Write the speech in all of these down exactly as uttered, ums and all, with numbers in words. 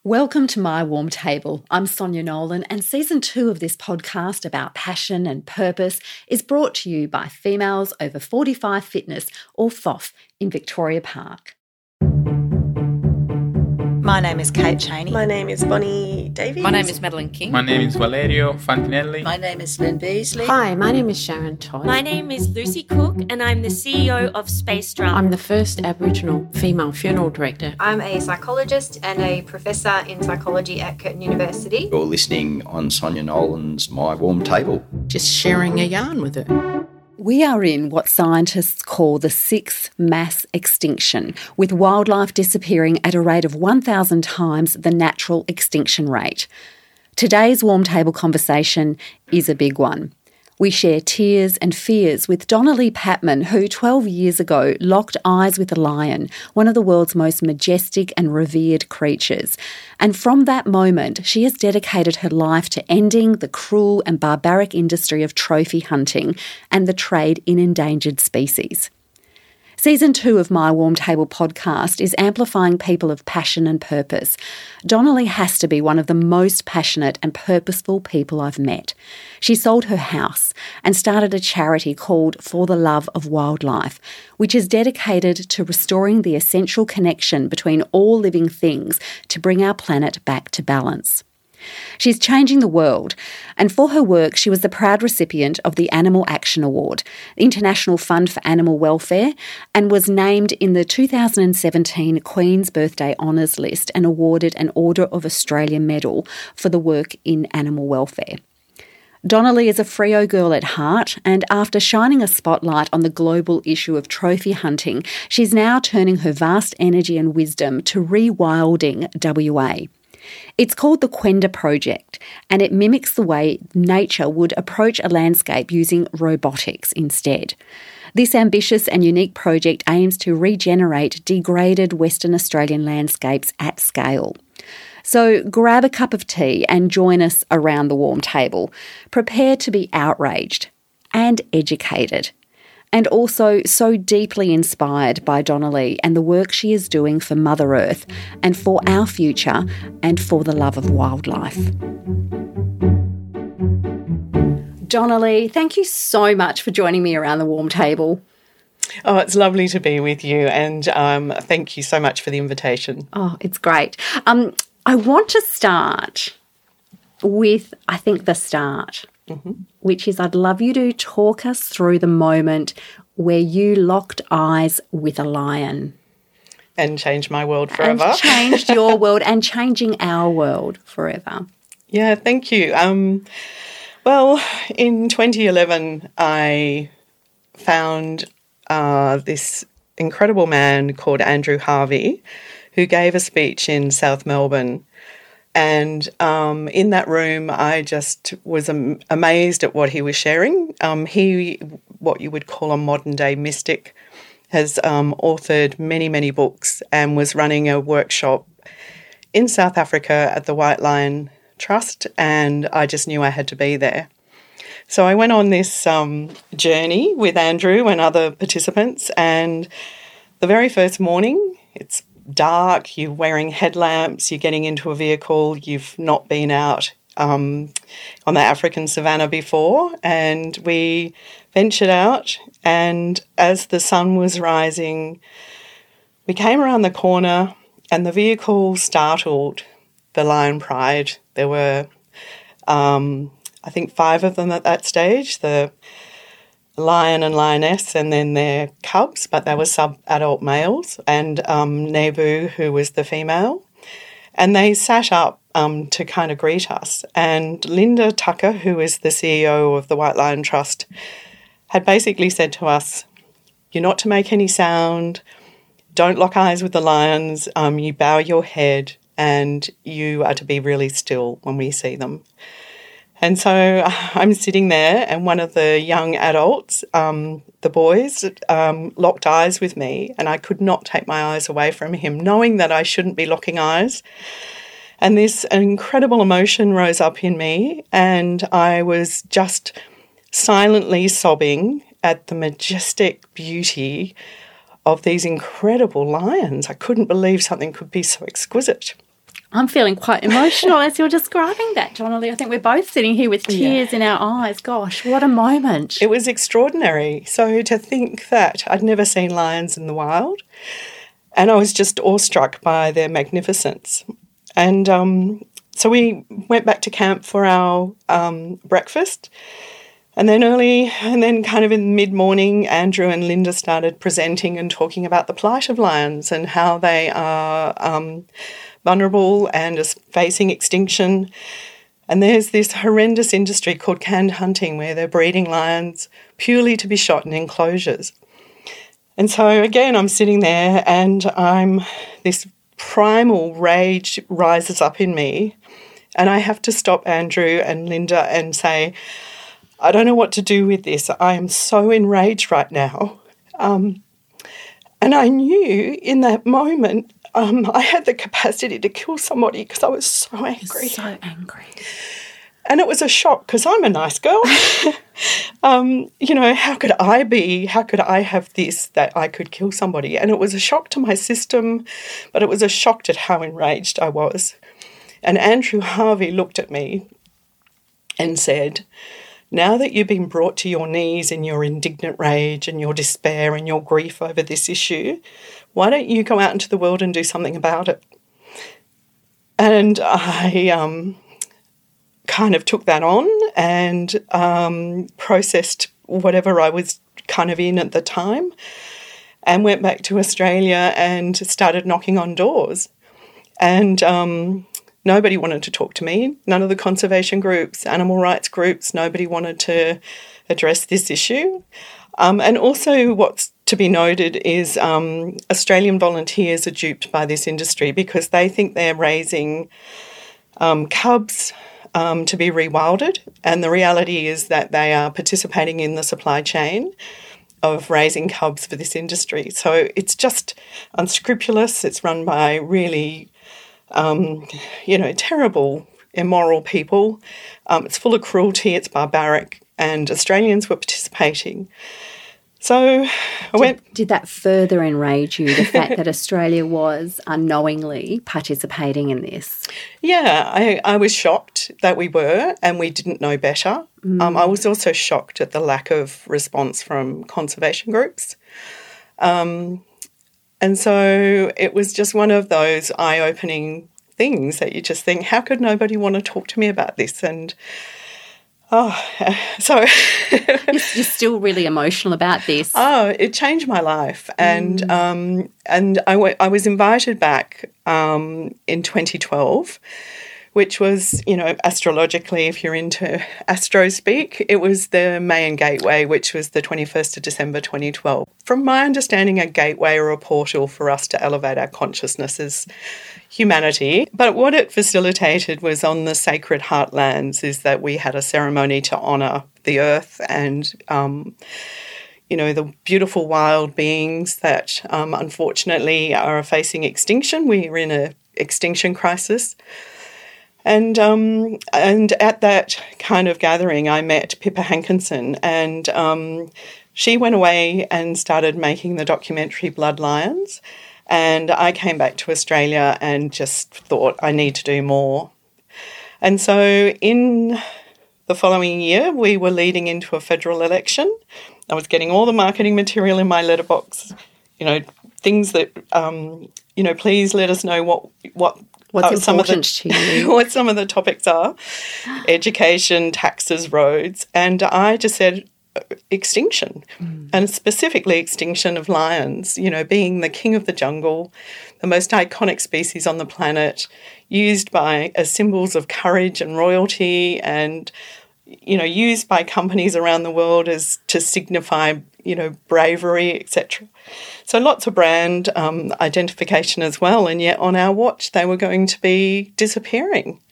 Welcome to My Warm Table. I'm Sonia Nolan, and season two of this podcast about passion and purpose is brought to you by Females Over forty-five Fitness, or F O F, in Victoria Park. My name is Kate Chaney. My name is Bonnie Davies. My name is Madeline King. My name is Valerio Fantinelli. My name is Lynn Beasley. Hi, my name is Sharon Todd. My name is Lucy Cook and I'm the C E O of Space Drum. I'm the first Aboriginal female funeral director. I'm a psychologist and a professor in psychology at Curtin University. You're listening on Sonia Nolan's My Warm Table. Just sharing a yarn with her. We are in what scientists call the sixth mass extinction, with wildlife disappearing at a rate of one thousand times the natural extinction rate. Today's Warm Table conversation is a big one. We share tears and fears with Donalee Patman, who twelve years ago locked eyes with a lion, one of the world's most majestic and revered creatures. And from that moment, she has dedicated her life to ending the cruel and barbaric industry of trophy hunting and the trade in endangered species. Season two of My Warm Table podcast is amplifying people of passion and purpose. Donalee has to be one of the most passionate and purposeful people I've met. She sold her house and started a charity called For the Love of Wildlife, which is dedicated to restoring the essential connection between all living things to bring our planet back to balance. She's changing the world, and for her work she was the proud recipient of the Animal Action Award, the International Fund for Animal Welfare, and was named in the two thousand seventeen Queen's Birthday Honours list and awarded an Order of Australia Medal for the work in animal welfare. Donalee is a Freo girl at heart, and after shining a spotlight on the global issue of trophy hunting, she's now turning her vast energy and wisdom to rewilding W A. It's called the Quenda Project, and it mimics the way nature would approach a landscape using robotics instead. This ambitious and unique project aims to regenerate degraded Western Australian landscapes at scale. So grab a cup of tea and join us around the warm table. Prepare to be outraged and educated, and also so deeply inspired by Donalee and the work she is doing for Mother Earth and for our future and for the love of wildlife. Donalee, thank you so much for joining me around the warm table. Oh, it's lovely to be with you, and um, thank you so much for the invitation. Oh, it's great. Um, I want to start with, I think, the start. Mm-hmm. Which is I'd love you to talk us through the moment where you locked eyes with a lion. And changed my world forever. And changed your world and changing our world forever. Yeah, thank you. Um, well, in twenty eleven, I found uh, this incredible man called Andrew Harvey, who gave a speech in South Melbourne. And um, in that room, I just was am- amazed at what he was sharing. Um, he, what you would call a modern-day mystic, has um, authored many, many books and was running a workshop in South Africa at the White Lion Trust, and I just knew I had to be there. So I went on this um, journey with Andrew and other participants, and the very first morning, it's dark, you're wearing headlamps, you're getting into a vehicle, you've not been out um, on the African savannah before, and we ventured out, and as the sun was rising, we came around the corner and the vehicle startled the lion pride. There were, um, I think, five of them at that stage, the lion and lioness, and then their cubs, but they were sub-adult males, and um, Nebu, who was the female. And they sat up um, to kind of greet us. And Linda Tucker, who is the C E O of the White Lion Trust, had basically said to us, you're not to make any sound, don't lock eyes with the lions, um, you bow your head, and you are to be really still when we see them. And so I'm sitting there, and one of the young adults, um, the boys, um, locked eyes with me, and I could not take my eyes away from him, knowing that I shouldn't be locking eyes. And this incredible emotion rose up in me, and I was just silently sobbing at the majestic beauty of these incredible lions. I couldn't believe something could be so exquisite. I'm feeling quite emotional as you're describing that, Jonalie. I think we're both sitting here with tears yeah. in our eyes. Gosh, what a moment. It was extraordinary. So to think that I'd never seen lions in the wild, and I was just awestruck by their magnificence. And um, so we went back to camp for our um, breakfast. And then early, and then kind of in mid-morning, Andrew and Linda started presenting and talking about the plight of lions and how they are um, vulnerable and are facing extinction. And there's this horrendous industry called canned hunting where they're breeding lions purely to be shot in enclosures. And so, again, I'm sitting there and I'm this primal rage rises up in me, and I have to stop Andrew and Linda and say, I don't know what to do with this. I am so enraged right now. Um, and I knew in that moment um, I had the capacity to kill somebody because I was so angry. So angry. And it was a shock because I'm a nice girl. um, you know, how could I be, how could I have this that I could kill somebody? And it was a shock to my system, but it was a shock at how enraged I was. And Andrew Harvey looked at me and said, now that you've been brought to your knees in your indignant rage and your despair and your grief over this issue, why don't you go out into the world and do something about it? And I um, kind of took that on and um, processed whatever I was kind of in at the time and went back to Australia and started knocking on doors. And um nobody wanted to talk to me. None of the conservation groups, animal rights groups, nobody wanted to address this issue. Um, and also what's to be noted is um, Australian volunteers are duped by this industry because they think they're raising um, cubs um, to be rewilded, and the reality is that they are participating in the supply chain of raising cubs for this industry. So it's just unscrupulous. It's run by really Um, you know, terrible, immoral people. Um, it's full of cruelty, it's barbaric, and Australians were participating. So I did, went... Did that further enrage you, the fact that Australia was unknowingly participating in this? Yeah, I, I was shocked that we were and we didn't know better. Mm. Um, I was also shocked at the lack of response from conservation groups. Um And so it was just one of those eye-opening things that you just think, how could nobody want to talk to me about this? And, oh, so... You're still really emotional about this. Oh, it changed my life. And mm. um, and I, w- I was invited back um, in twenty twelve, which was, you know, astrologically, if you're into astro speak, it was the Mayan Gateway, which was the twenty-first of December twenty twelve. From my understanding, a gateway or a portal for us to elevate our consciousness as humanity. But what it facilitated was on the sacred heartlands is that we had a ceremony to honour the earth and, um, you know, the beautiful wild beings that um, unfortunately are facing extinction. We're in an extinction crisis. And um, and at that kind of gathering, I met Pippa Hankinson, and um, she went away and started making the documentary Blood Lions. And I came back to Australia and just thought I need to do more. And so in the following year, we were leading into a federal election. I was getting all the marketing material in my letterbox, you know, things that, um, you know, please let us know what what. What's uh, some important of the, to you? what some of the topics are, education, taxes, roads. And I just said extinction, mm. and specifically extinction of lions, you know, being the king of the jungle, the most iconic species on the planet, used by as symbols of courage and royalty and, you know, used by companies around the world as to signify, you know, bravery, et cetera. So lots of brand um, identification as well, and yet on our watch they were going to be disappearing.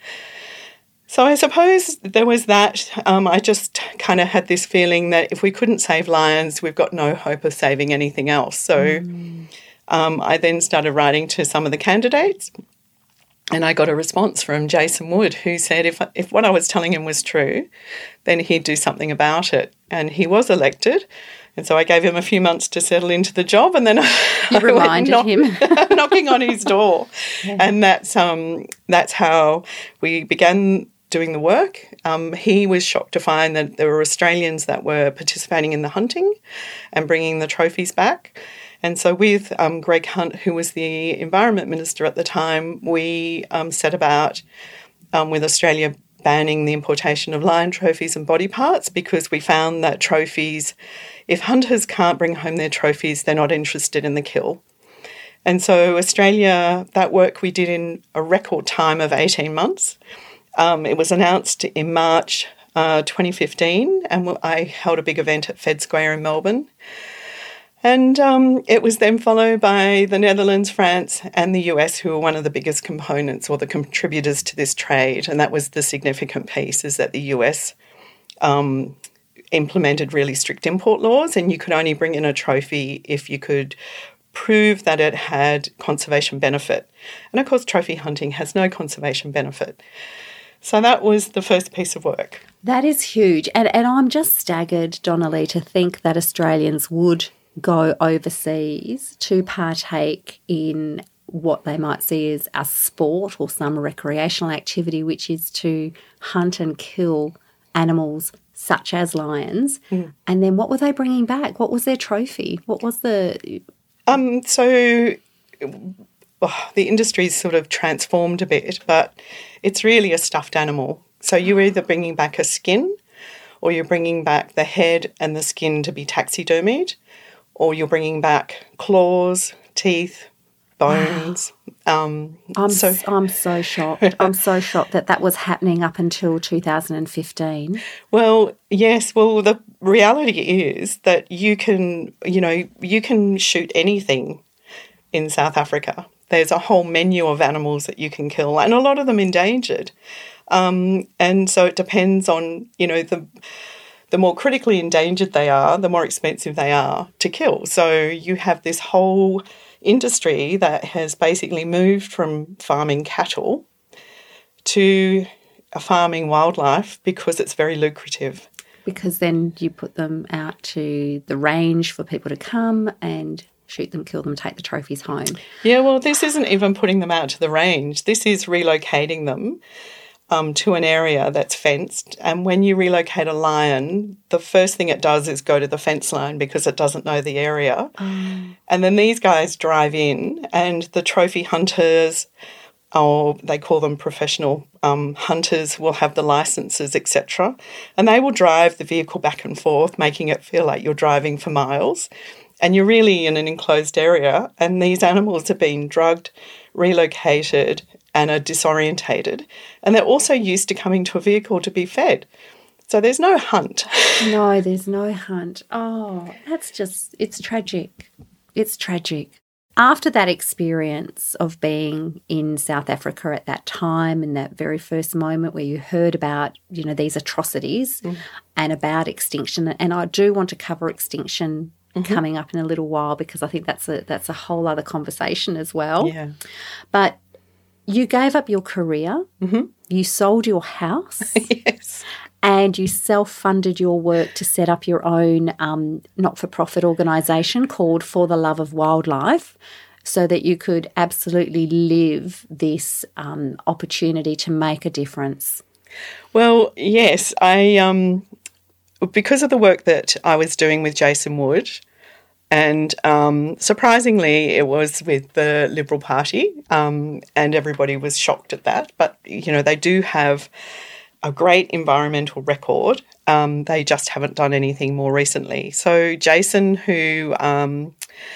So I suppose there was that. Um, I just kind of had this feeling that if we couldn't save lions, we've got no hope of saving anything else. So mm. um, I then started writing to some of the candidates, and I got a response from Jason Wood, who said if if what I was telling him was true, then he'd do something about it. And he was elected And so I gave him a few months to settle into the job, and then you I reminded went knock, him knocking on his door, yeah. and that's um that's how we began doing the work. Um, he was shocked to find that there were Australians that were participating in the hunting and bringing the trophies back. And so with um, Greg Hunt, who was the Environment Minister at the time, we um, set about um, with Australia banning the importation of lion trophies and body parts, because we found that trophies, if hunters can't bring home their trophies, they're not interested in the kill. And so Australia, that work we did in a record time of eighteen months. Um, it was announced in March uh, twenty fifteen, and I held a big event at Fed Square in Melbourne. And um, it was then followed by the Netherlands, France and the U S, who were one of the biggest components or the contributors to this trade. And that was the significant piece, is that the U S um, implemented really strict import laws, and you could only bring in a trophy if you could prove that it had conservation benefit. And of course, trophy hunting has no conservation benefit. So that was the first piece of work. That is huge. And, and I'm just staggered, Donnelly, to think that Australians would go overseas to partake in what they might see as a sport or some recreational activity, which is to hunt and kill animals such as lions. Mm. And then what were they bringing back? What was their trophy? What was the... Um, so oh, the industry's sort of transformed a bit, but it's really a stuffed animal. So you're either bringing back a skin, or you're bringing back the head and the skin to be taxidermied, or you're bringing back claws, teeth, bones. Wow. Um, I'm so I'm so shocked. I'm so shocked that that was happening up until two thousand fifteen. Well, yes. Well, the reality is that you can, you know, you can shoot anything in South Africa. There's a whole menu of animals that you can kill, and a lot of them endangered. Um, and so it depends on, you know, the the more critically endangered they are, the more expensive they are to kill. So you have this whole industry that has basically moved from farming cattle to farming wildlife because it's very lucrative. Because then you put them out to the range for people to come and shoot them, kill them, take the trophies home. Yeah, well, this isn't even putting them out to the range. This is relocating them um, to an area that's fenced. And when you relocate a lion, the first thing it does is go to the fence line because it doesn't know the area. Um. And then these guys drive in, and the trophy hunters, or they call them professional um, hunters, will have the licenses, et cetera. And they will drive the vehicle back and forth, making it feel like you're driving for miles. And you're really in an enclosed area, and these animals are being drugged, relocated, and are disorientated. And they're also used to coming to a vehicle to be fed. So there's no hunt. No, there's no hunt. Oh, that's just, it's tragic. It's tragic. After that experience of being in South Africa at that time, in that very first moment where you heard about, you know, these atrocities mm. and about extinction, and I do want to cover extinction mm-hmm. coming up in a little while, because I think that's a that's a whole other conversation as well. Yeah. But you gave up your career, mm-hmm. you sold your house. Yes. And you self-funded your work to set up your own um, not-for-profit organisation called For the Love of Wildlife, so that you could absolutely live this um, opportunity to make a difference. Well, yes. I um, because of the work that I was doing with Jason Wood, and um, surprisingly it was with the Liberal Party, um, and everybody was shocked at that. But, you know, they do have a great environmental record. Um, they just haven't done anything more recently. So Jason, who um,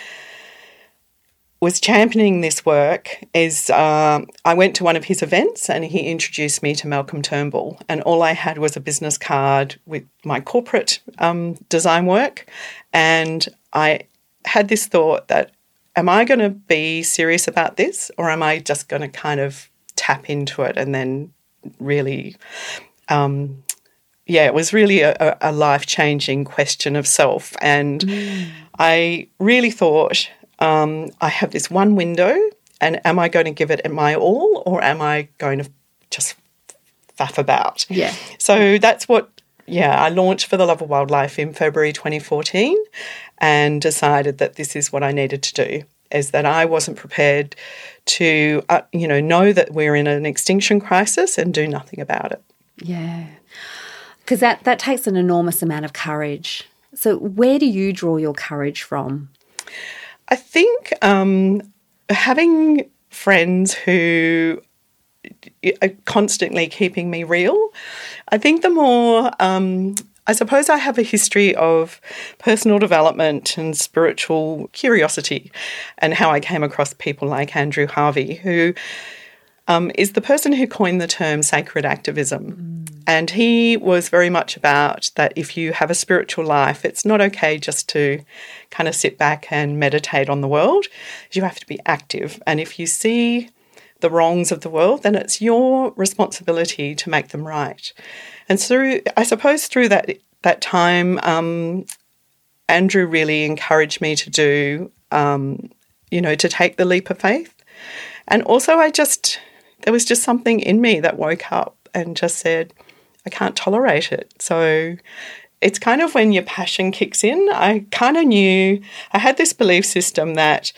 was championing this work, is um, I went to one of his events and he introduced me to Malcolm Turnbull, and all I had was a business card with my corporate um, design work, and I had this thought that, am I going to be serious about this, or am I just going to kind of tap into it and then really, um, yeah, it was really a, a life-changing question of self. And mm. I really thought, um, I have this one window, and am I going to give it my all, or am I going to just faff about? Yeah. So that's what Yeah, I launched For the Love of Wildlife in February twenty fourteen and decided that this is what I needed to do, is that I wasn't prepared to, uh, you know, know that we're in an extinction crisis and do nothing about it. Yeah, because that, that takes an enormous amount of courage. So where do you draw your courage from? I think um, having friends who are constantly keeping me real, I think the more, um, I suppose I have a history of personal development and spiritual curiosity, and how I came across people like Andrew Harvey, who um, is the person who coined the term sacred activism. Mm. And he was very much about that if you have a spiritual life, it's not okay just to kind of sit back and meditate on the world. You have to be active. And if you see the wrongs of the world, then it's your responsibility to make them right. And through, I suppose through that that time, um, Andrew really encouraged me to do, um, you know, to take the leap of faith. And also I just, there was just something in me that woke up and just said, I can't tolerate it. So it's kind of when your passion kicks in. I kind of knew, I had this belief system that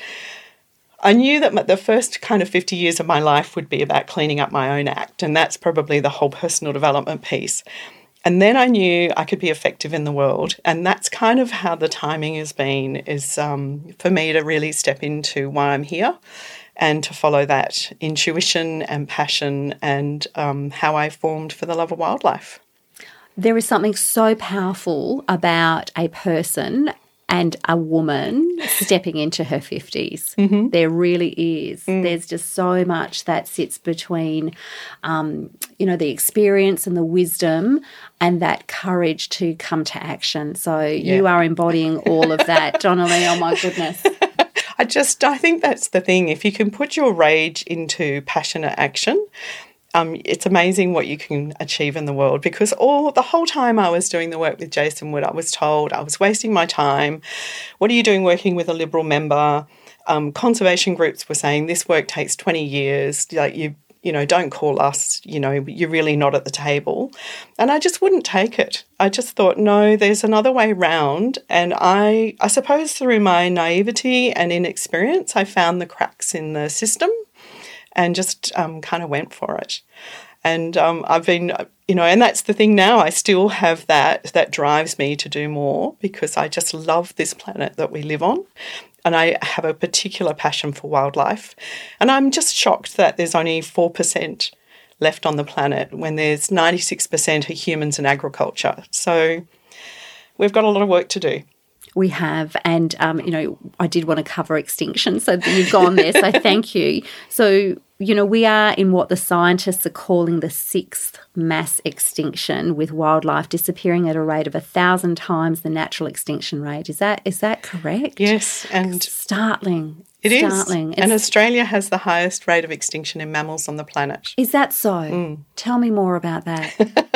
I knew that the first kind of fifty years of my life would be about cleaning up my own act, and that's probably the whole personal development piece. And then I knew I could be effective in the world, and that's kind of how the timing has been, is um, for me to really step into why I'm here and to follow that intuition and passion and um, how I formed For the Love of Wildlife. There is something so powerful about a person and a woman stepping into her fifties. Mm-hmm. There really is. Mm. There's just so much that sits between, um, you know, the experience and the wisdom and that courage to come to action. So yeah. You are embodying all of that, Donnelly. Oh, my goodness. I just, I think that's the thing. If you can put your rage into passionate action, Um, it's amazing what you can achieve in the world, because all the whole time I was doing the work with Jason Wood, I was told I was wasting my time. What are you doing working with a Liberal member? Um, conservation groups were saying this work takes twenty years. Like you, you know, don't call us. You know, you're really not at the table. And I just wouldn't take it. I just thought, no, there's another way round. And I, I suppose through my naivety and inexperience, I found the cracks in the system and just um, kind of went for it. And um, I've been, you know, and that's the thing now, I still have that, that drives me to do more, because I just love this planet that we live on. And I have a particular passion for wildlife. And I'm just shocked that there's only four percent left on the planet when there's ninety-six percent are humans and agriculture. So we've got a lot of work to do. We have, and, um, you know, I did want to cover extinction, so you've gone there, so thank you. So, you know, we are in what the scientists are calling the sixth mass extinction, with wildlife disappearing at a rate of a thousand times the natural extinction rate. Is that is that correct? Yes, and startling. It startling. is. And Australia has the highest rate of extinction in mammals on the planet. Is that so? Mm. Tell me more about that.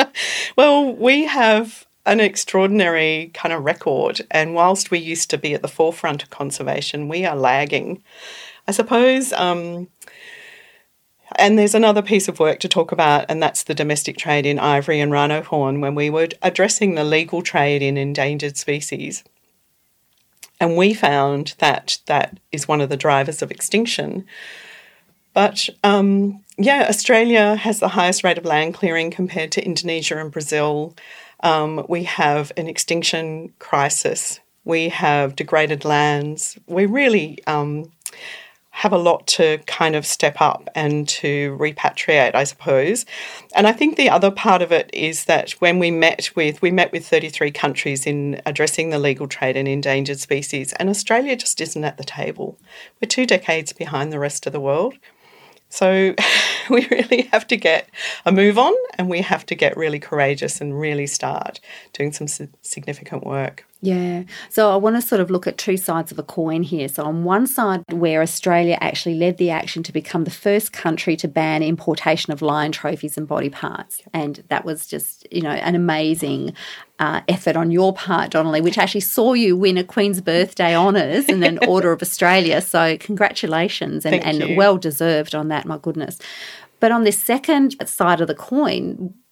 Well, we have an extraordinary kind of record, and whilst we used to be at the forefront of conservation, we are lagging. I suppose, um, and there's another piece of work to talk about, and that's the domestic trade in ivory and rhino horn, when we were addressing the legal trade in endangered species. And we found that that is one of the drivers of extinction. But, um, yeah, Australia has the highest rate of land clearing compared to Indonesia and Brazil. Um, we have an extinction crisis. We have degraded lands. We really um, have a lot to kind of step up and to repatriate, I suppose. And I think the other part of it is that when we met with, we met with thirty-three countries in addressing the legal trade in endangered species, and Australia just isn't at the table. We're two decades behind the rest of the world. So we really have to get a move on, and we have to get really courageous and really start doing some significant work. Yeah. So I want to sort of look at two sides of a coin here. So on one side, where Australia actually led the action to become the first country to ban importation of lion trophies and body parts. And that was just, you know, an amazing uh, effort on your part, Donnelly, which actually saw you win a Queen's Birthday Honours and an Order of Australia. So congratulations, and, and well deserved on that, my goodness. But on this second side of the coin,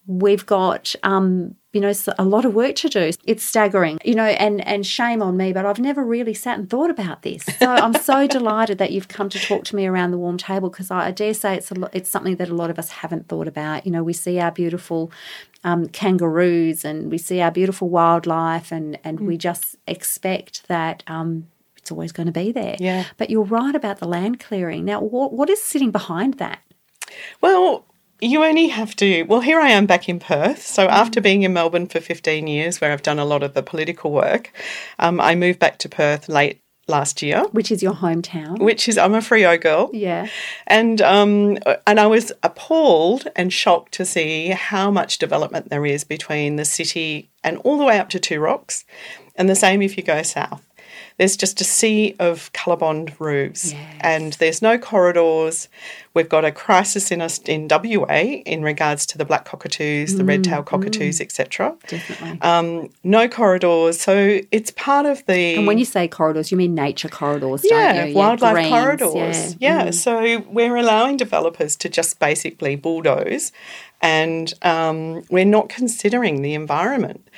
we've got, um, you know, a lot of work to do. It's staggering, you know, and, and shame on me, but I've never really sat and thought about this. So I'm so delighted that you've come to talk to me around the warm table, because I, I dare say it's a lo- it's something that a lot of us haven't thought about. You know, we see our beautiful um, kangaroos and we see our beautiful wildlife, and, and mm. we just expect that um, it's always going to be there. Yeah. But you're right about the land clearing. Now, what what is sitting behind that? Well, you only have to, well, here I am back in Perth. So after being in Melbourne for fifteen years, where I've done a lot of the political work, um, I moved back to Perth late last year. Which is your hometown. Which is, I'm a Freo girl. Yeah. And, um, and I was appalled and shocked to see how much development there is between the city and all the way up to Two Rocks, and the same if you go south. There's just a sea of COLORBOND roofs, yes. and there's no corridors. We've got a crisis in us in W A in regards to the black cockatoos, the mm, red-tailed cockatoos, mm. et cetera. Definitely. Um, no corridors, so it's part of the... And when you say corridors, you mean nature corridors, yeah, don't you? Wildlife greens, corridors. Yeah, yeah. Mm. So we're allowing developers to just basically bulldoze, and um, we're not considering the environment.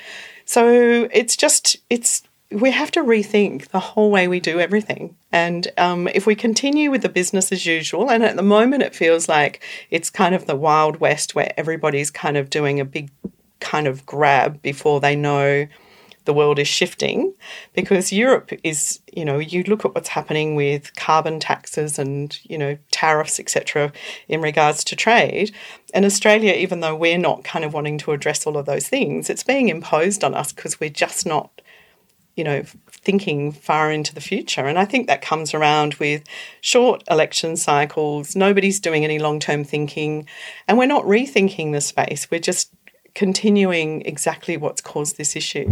So it's just... it's. We have to rethink the whole way we do everything. And um, if we continue with the business as usual, and at the moment it feels like it's kind of the Wild West where everybody's kind of doing a big kind of grab before they know the world is shifting, because Europe is, you know, you look at what's happening with carbon taxes and, you know, tariffs, et cetera, in regards to trade. And Australia, even though we're not kind of wanting to address all of those things, it's being imposed on us because we're just not, you know, thinking far into the future. And I think that comes around with short election cycles. Nobody's doing any long-term thinking, and we're not rethinking the space. We're just continuing exactly what's caused this issue.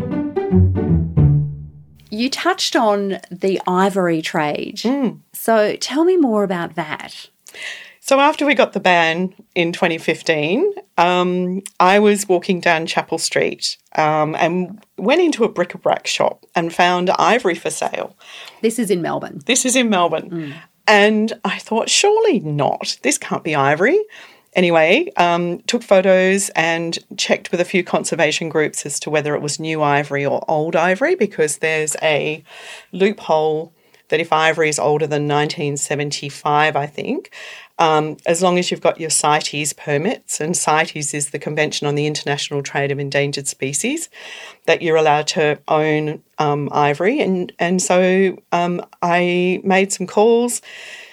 You touched on the ivory trade. Mm. So tell me more about that. So after we got the ban in twenty fifteen, um, I was walking down Chapel Street um, and went into a bric-a-brac shop and found ivory for sale. This is in Melbourne. This is in Melbourne. Mm. And I thought, surely not. This can't be ivory. Anyway, um, took photos and checked with a few conservation groups as to whether it was new ivory or old ivory, because there's a loophole that if ivory is older than nineteen seventy-five, I think, um, as long as you've got your CITES permits, and CITES is the Convention on the International Trade of Endangered Species, that you're allowed to own um, ivory. And, and so um, I made some calls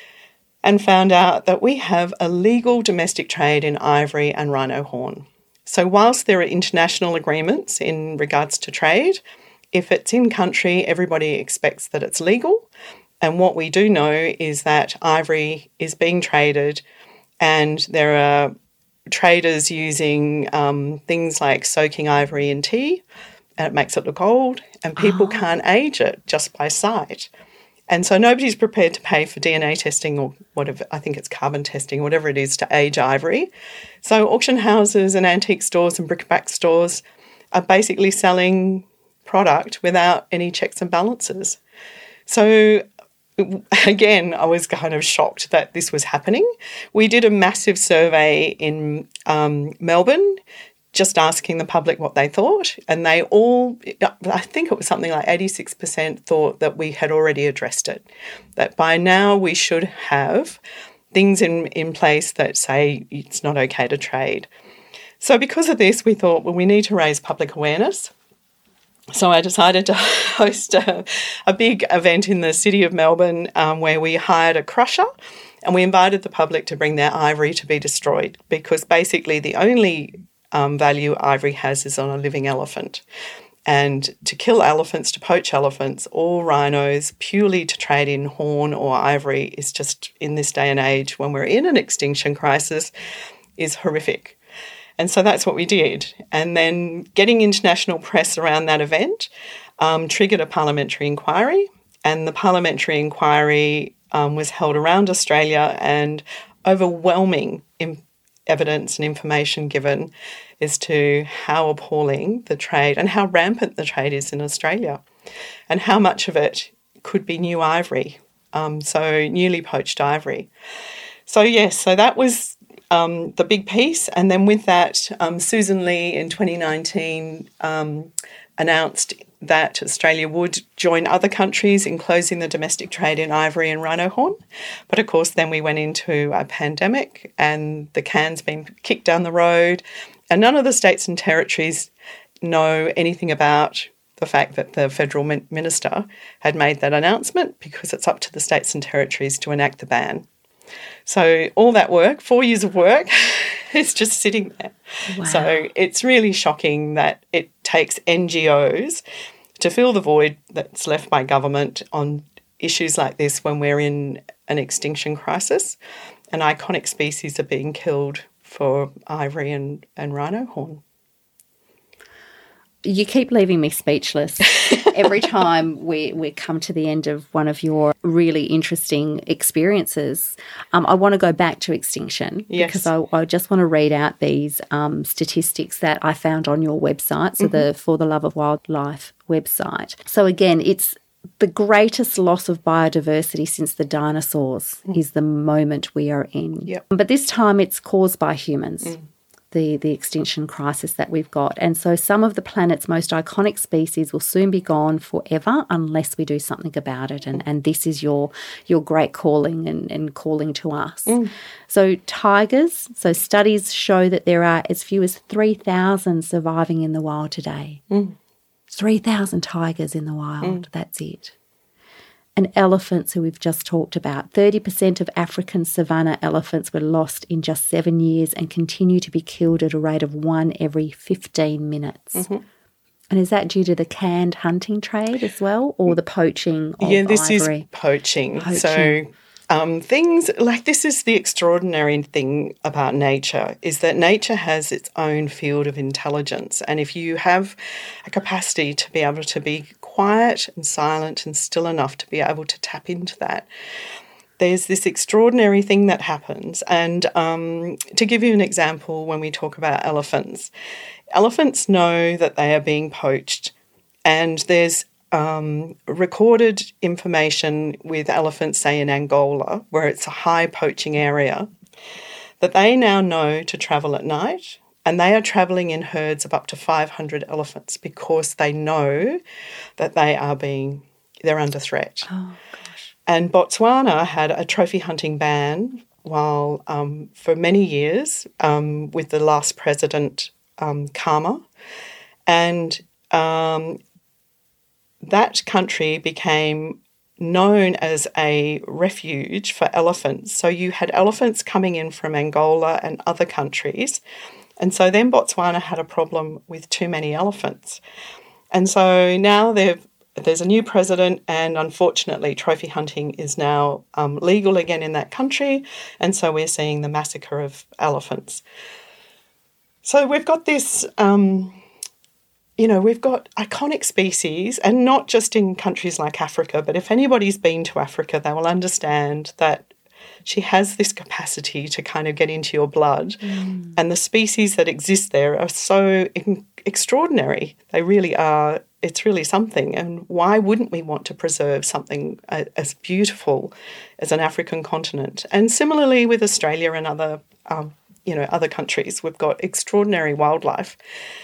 and found out that we have a legal domestic trade in ivory and rhino horn. So whilst there are international agreements in regards to trade, if it's in country, everybody expects that it's legal. And what we do know is that ivory is being traded, and there are traders using um, things like soaking ivory in tea, and it makes it look old, and people oh. can't age it just by sight. And so nobody's prepared to pay for D N A testing or whatever, I think it's carbon testing, whatever it is, to age ivory. So auction houses and antique stores and bric-a-brac stores are basically selling product without any checks and balances. So again, I was kind of shocked that this was happening. We did a massive survey in um, Melbourne, just asking the public what they thought, and they all, I think it was something like eighty-six percent thought that we had already addressed it, that by now we should have things in, in place that say it's not okay to trade. So because of this, we thought, well, we need to raise public awareness. So I decided to host a, a big event in the city of Melbourne um, where we hired a crusher, and we invited the public to bring their ivory to be destroyed, because basically the only um, value ivory has is on a living elephant. And to kill elephants, to poach elephants or rhinos purely to trade in horn or ivory is just, in this day and age when we're in an extinction crisis, is horrific. And so that's what we did. And then getting international press around that event um, triggered a parliamentary inquiry, and the parliamentary inquiry um, was held around Australia, and overwhelming im- evidence and information given as to how appalling the trade and how rampant the trade is in Australia, and how much of it could be new ivory, um, so newly poached ivory. So yes, so that was um, the big piece. And then with that, um, Susan Lee in twenty nineteen um, announced that Australia would join other countries in closing the domestic trade in ivory and rhino horn. But of course, then we went into a pandemic and the can's been kicked down the road, and none of the states and territories know anything about the fact that the federal minister had made that announcement, because it's up to the states and territories to enact the ban. So all that work, four years of work, is just sitting there. Wow. So it's really shocking that it takes N G Os to fill the void that's left by government on issues like this when we're in an extinction crisis and iconic species are being killed for ivory and, and rhino horn. You keep leaving me speechless. Every time we, we come to the end of one of your really interesting experiences, um, I want to go back to extinction yes. because I, I just want to read out these um, statistics that I found on your website, so mm-hmm. the For the Love of Wildlife website. So again, it's the greatest loss of biodiversity since the dinosaurs mm. is the moment we are in. Yep. But this time it's caused by humans. Mm. The, the extinction crisis that we've got. And so some of the planet's most iconic species will soon be gone forever unless we do something about it. And, and this is your your great calling and, and calling to us. Mm. So tigers, so studies show that there are as few as three thousand surviving in the wild today. Mm. three thousand tigers in the wild, mm. that's it. And elephants, who we've just talked about. thirty percent of African savanna elephants were lost in just seven years and continue to be killed at a rate of one every fifteen minutes. Mm-hmm. And is that due to the canned hunting trade as well, or the poaching of Yeah, this ivory? is poaching. poaching. So um, things like this is the extraordinary thing about nature, is that nature has its own field of intelligence. And if you have a capacity to be able to be quiet and silent and still enough to be able to tap into that, there's this extraordinary thing that happens. And um, to give you an example, when we talk about elephants, elephants know that they are being poached, and there's um, recorded information with elephants, say in Angola, where it's a high poaching area, that they now know to travel at night, and they are travelling in herds of up to five hundred elephants because they know that they are being, they're under threat. Oh, gosh. And Botswana had a trophy hunting ban while um, for many years um, with the last president, um, Khama, and um, that country became known as a refuge for elephants. So you had elephants coming in from Angola and other countries, and so then Botswana had a problem with too many elephants. And so now they've There's a new president, and unfortunately trophy hunting is now um, legal again in that country, and so we're seeing the massacre of elephants. So we've got this, um, you know, we've got iconic species, and not just in countries like Africa, but if anybody's been to Africa, they will understand that she has this capacity to kind of get into your blood, mm. and the species that exist there are so in- extraordinary. They really are. It's really something, and why wouldn't we want to preserve something as beautiful as an African continent? And similarly with Australia and other, um, you know, other countries, we've got extraordinary wildlife.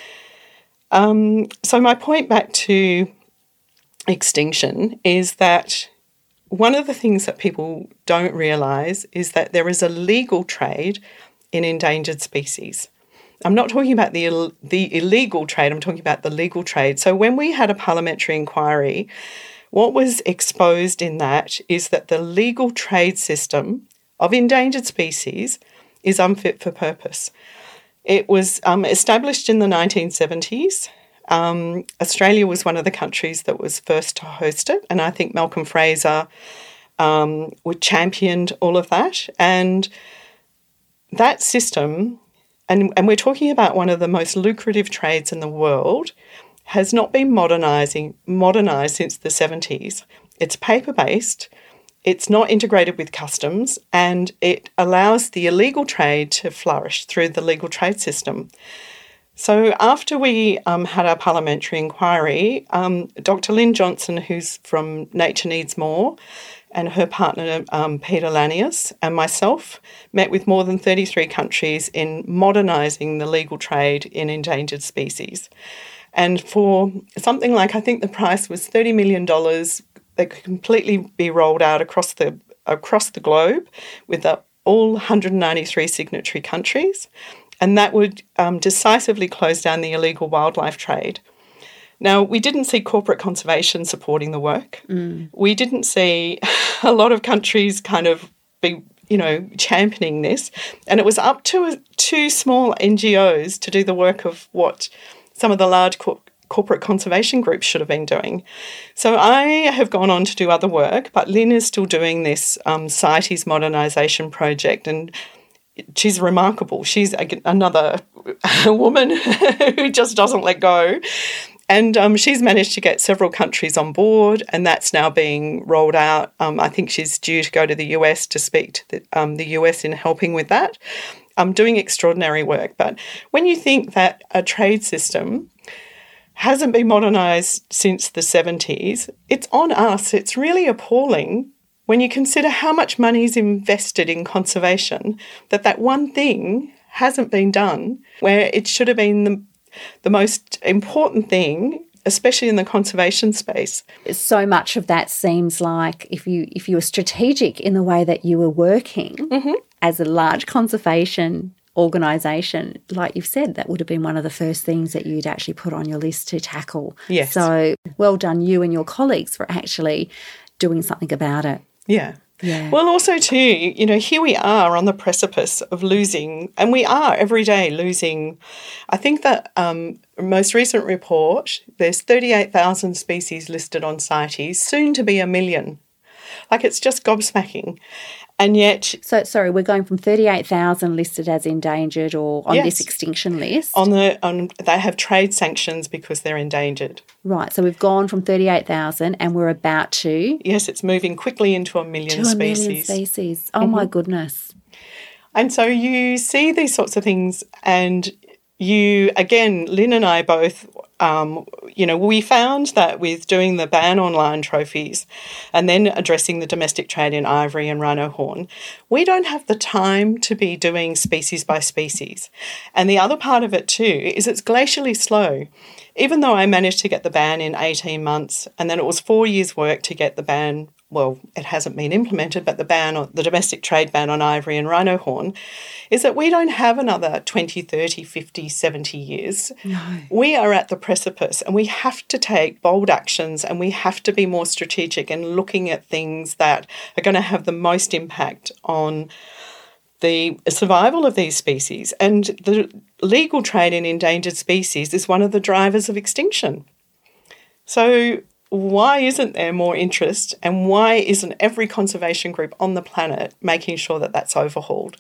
Um, so my point back to extinction is that one of the things that people don't realise is that there is a legal trade in endangered species. I'm not talking about the Ill- the illegal trade, I'm talking about the legal trade. So when we had a parliamentary inquiry, what was exposed in that is that the legal trade system of endangered species is unfit for purpose. It was um, established in the nineteen seventies. Um, Australia was one of the countries that was first to host it, and I think Malcolm Fraser um, would championed all of that. And that system... And, and we're talking about one of the most lucrative trades in the world, has not been modernising modernised since the seventies. It's paper-based, it's not integrated with customs, and it allows the illegal trade to flourish through the legal trade system. So after we um, had our parliamentary inquiry, um, Doctor Lynn Johnson, who's from Nature Needs More, and her partner, um, Peter Lanius, and myself met with more than thirty-three countries in modernising the legal trade in endangered species. And for something like, I think the price was thirty million dollars, that could completely be rolled out across the across the globe with the, all one hundred ninety-three signatory countries, and that would um, decisively close down the illegal wildlife trade. Now, we didn't see corporate conservation supporting the work. Mm. We didn't see a lot of countries kind of be, you know, championing this. And it was up to two small N G Os to do the work of what some of the large co- corporate conservation groups should have been doing. So I have gone on to do other work, but Lynn is still doing this um, CITES modernisation project, and she's remarkable. She's another woman who just doesn't let go. And um, she's managed to get several countries on board, and that's now being rolled out. Um, I think she's due to go to the U S to speak to the, um, the U S in helping with that. I'm doing extraordinary work. But when you think that a trade system hasn't been modernised since the seventies, it's on us. It's really appalling when you consider how much money is invested in conservation, that that one thing hasn't been done where it should have been the The most important thing, especially in the conservation space. So much of that seems like if you if you were strategic in the way that you were working mm-hmm. as a large conservation organisation, like you've said, that would have been one of the first things that you'd actually put on your list to tackle. Yes. So well done you and your colleagues for actually doing something about it. Yeah. Yeah. Well, also too, you know, here we are on the precipice of losing, and we are every day losing. I think that um, most recent report, there's thirty-eight thousand species listed on CITES, soon to be a million. Like, it's just gobsmacking. And yet... So, sorry, we're going from thirty-eight thousand listed as endangered or on yes, this extinction list. On the on, they have trade sanctions because they're endangered. Right, so we've gone from thirty-eight thousand and we're about to... Yes, it's moving quickly into a million to species. a million species. Oh, mm-hmm. My goodness. And so you see these sorts of things, and you, again, Lynn and I both, um, you know, we found that with doing the ban on lion trophies and then addressing the domestic trade in ivory and rhino horn, we don't have the time to be doing species by species. And the other part of it too is it's glacially slow. Even though I managed to get the ban in eighteen months, and then it was four years' work to get the ban, well, it hasn't been implemented, but the ban, on, the domestic trade ban on ivory and rhino horn, is that we don't have another twenty, thirty, fifty, seventy years. No. We are at the precipice, and we have to take bold actions, and we have to be more strategic in looking at things that are going to have the most impact on the survival of these species. And the legal trade in endangered species is one of the drivers of extinction. So why isn't there more interest, and why isn't every conservation group on the planet making sure that that's overhauled?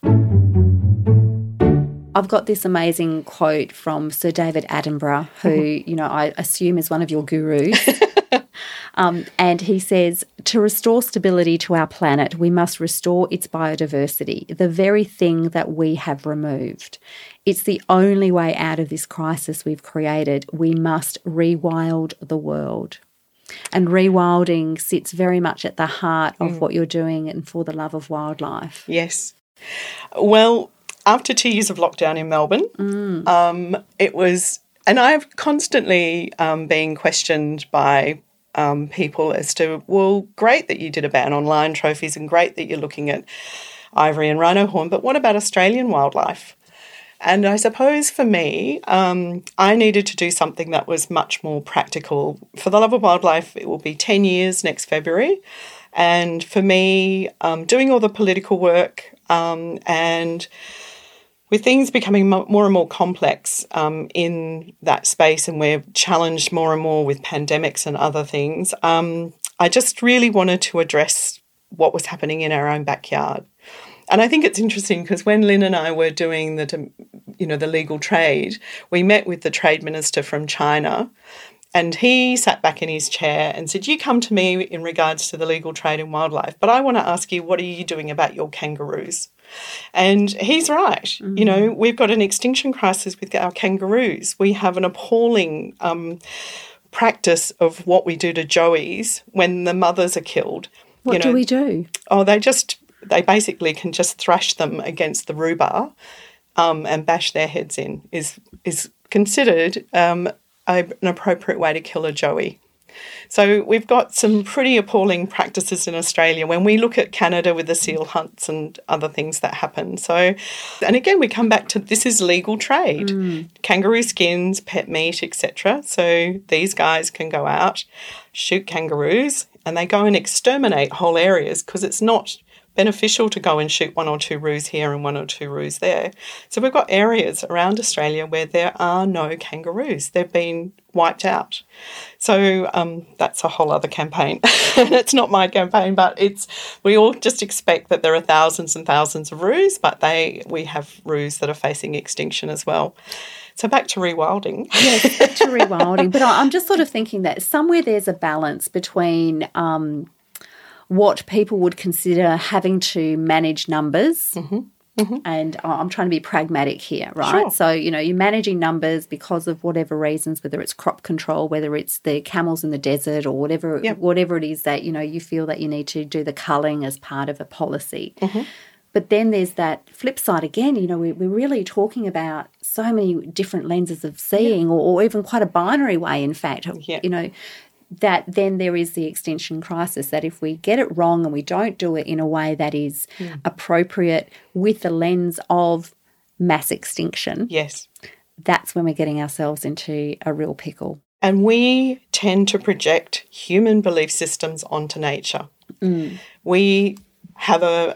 I've got this amazing quote from Sir David Attenborough, who, you know, I assume is one of your gurus. Um, and he says, to restore stability to our planet, we must restore its biodiversity, the very thing that we have removed. It's the only way out of this crisis we've created. We must rewild the world. And rewilding sits very much at the heart of mm. what you're doing and for the love of wildlife. Yes. Well, after two years of lockdown in Melbourne, mm. um, it was, and I've constantly um, been questioned by Um, people as to, well, great that you did a ban on lion trophies and great that you're looking at ivory and rhino horn, but what about Australian wildlife? And I suppose for me, um, I needed to do something that was much more practical. For the love of wildlife, it will be ten years next February. And for me, um, doing all the political work um, and with things becoming more and more complex um, in that space, and we're challenged more and more with pandemics and other things, um, I just really wanted to address what was happening in our own backyard. And I think it's interesting because when Lynn and I were doing the, you know, the legal trade, we met with the trade minister from China, and he sat back in his chair and said, you come to me in regards to the legal trade in wildlife, but I want to ask you, what are you doing about your kangaroos? And he's right. Mm-hmm. You know, we've got an extinction crisis with our kangaroos. We have an appalling um, practice of what we do to joeys when the mothers are killed. What you know, do we do? Oh, they just, they basically can just thrash them against the rhubarb um, and bash their heads in is is considered um, a, an appropriate way to kill a joey. So we've got some pretty appalling practices in Australia when we look at Canada with the seal hunts and other things that happen. So, and again, we come back to this is legal trade. Mm. Kangaroo skins, pet meat, et cetera. So these guys can go out, shoot kangaroos, and they go and exterminate whole areas because it's not beneficial to go and shoot one or two roos here and one or two roos there. So we've got areas around Australia where there are no kangaroos. They've been wiped out. So um, that's a whole other campaign. It's not my campaign, but it's we all just expect that there are thousands and thousands of roos, but they we have roos that are facing extinction as well. So back to rewilding. Yes, back to rewilding. But I'm just sort of thinking that somewhere there's a balance between um, what people would consider having to manage numbers. Mm-hmm. Mm-hmm. And I'm trying to be pragmatic here, right? Sure. So, you know, you're managing numbers because of whatever reasons, whether it's crop control, whether it's the camels in the desert or whatever, yep. whatever it is that, you know, you feel that you need to do the culling as part of a policy. Mm-hmm. But then there's that flip side again, you know, we, we're really talking about so many different lenses of seeing yep. or, or even quite a binary way, in fact, yep. you know, that then there is the extinction crisis, that if we get it wrong and we don't do it in a way that is mm. appropriate with the lens of mass extinction, yes, that's when we're getting ourselves into a real pickle. And we tend to project human belief systems onto nature. Mm. We have a,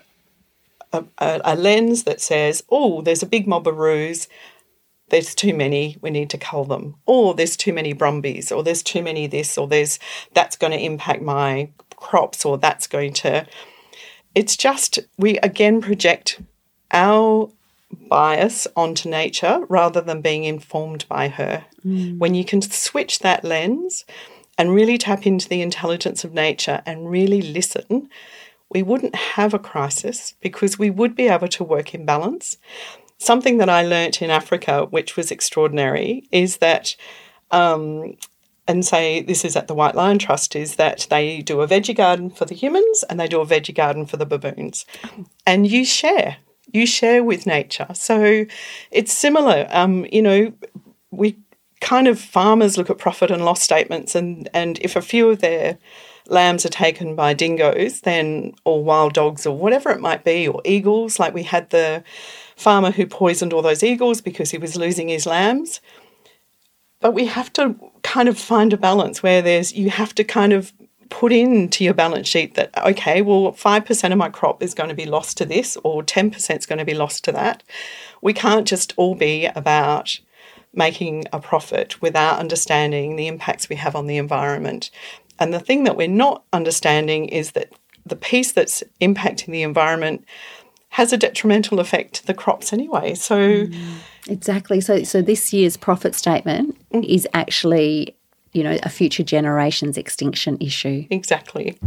a, a lens that says, oh, there's a big mob of roos, there's too many, we need to cull them. Or there's too many brumbies, or there's too many this, or there's that's going to impact my crops, or that's going to... It's just, we again project our bias onto nature rather than being informed by her. Mm. When you can switch that lens and really tap into the intelligence of nature and really listen, we wouldn't have a crisis because we would be able to work in balance. Something that I learnt in Africa, which was extraordinary, is that, um, and say this is at the White Lion Trust, is that they do a veggie garden for the humans and they do a veggie garden for the baboons. And you share. You share with nature. So it's similar. Um, you know, we kind of, farmers look at profit and loss statements, and, and if a few of their lambs are taken by dingoes, then, or wild dogs or whatever it might be, or eagles, like we had the farmer who poisoned all those eagles because he was losing his lambs. But we have to kind of find a balance where there's, you have to kind of put into your balance sheet that, okay, well, five percent of my crop is going to be lost to this, or ten percent is going to be lost to that. We can't just all be about making a profit without understanding the impacts we have on the environment. And the thing that we're not understanding is that the piece that's impacting the environment has a detrimental effect to the crops anyway. So mm, exactly. So so this year's profit statement mm. is actually, you know, a future generation's extinction issue. Exactly.